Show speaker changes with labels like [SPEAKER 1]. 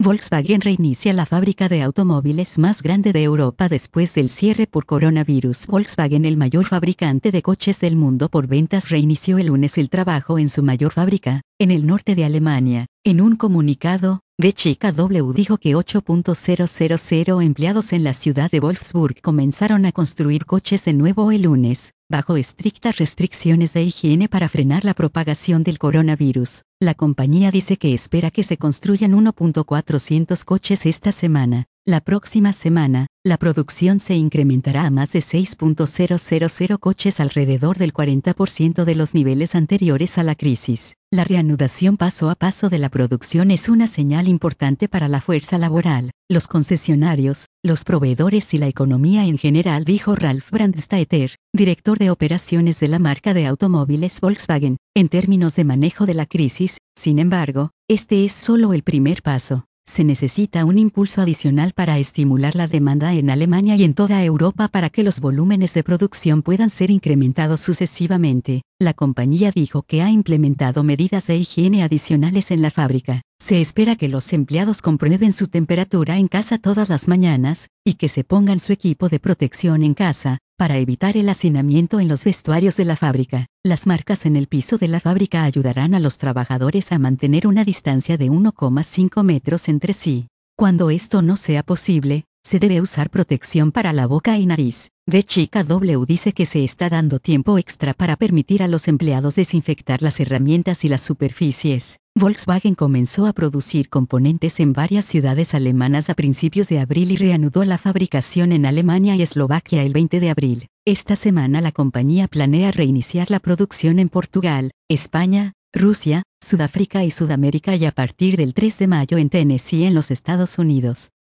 [SPEAKER 1] Volkswagen reinicia la fábrica de automóviles más grande de Europa después del cierre por coronavirus. Volkswagen, el mayor fabricante de coches del mundo por ventas, reinició el lunes el trabajo en su mayor fábrica, en el norte de Alemania. En un comunicado, BKW dijo que 8.000 empleados en la ciudad de Wolfsburg comenzaron a construir coches de nuevo el lunes, bajo estrictas restricciones de higiene para frenar la propagación del coronavirus. La compañía dice que espera que se construyan 1.400 coches esta semana. La próxima semana, la producción se incrementará a más de 6.000 coches, alrededor del 40% de los niveles anteriores a la crisis. La reanudación paso a paso de la producción es una señal importante para la fuerza laboral, los concesionarios, los proveedores y la economía en general, dijo Ralf Brandstätter, director de operaciones de la marca de automóviles Volkswagen. En términos de manejo de la crisis, sin embargo, este es solo el primer paso. Se necesita un impulso adicional para estimular la demanda en Alemania y en toda Europa para que los volúmenes de producción puedan ser incrementados sucesivamente. La compañía dijo que ha implementado medidas de higiene adicionales en la fábrica. Se espera que los empleados comprueben su temperatura en casa todas las mañanas, y que se pongan su equipo de protección en casa, para evitar el hacinamiento en los vestuarios de la fábrica. Las marcas en el piso de la fábrica ayudarán a los trabajadores a mantener una distancia de 1,5 metros entre sí. Cuando esto no sea posible, se debe usar protección para la boca y nariz. BKW dice que se está dando tiempo extra para permitir a los empleados desinfectar las herramientas y las superficies. Volkswagen comenzó a producir componentes en varias ciudades alemanas a principios de abril y reanudó la fabricación en Alemania y Eslovaquia el 20 de abril. Esta semana la compañía planea reiniciar la producción en Portugal, España, Rusia, Sudáfrica y Sudamérica, y a partir del 3 de mayo en Tennessee, en los Estados Unidos.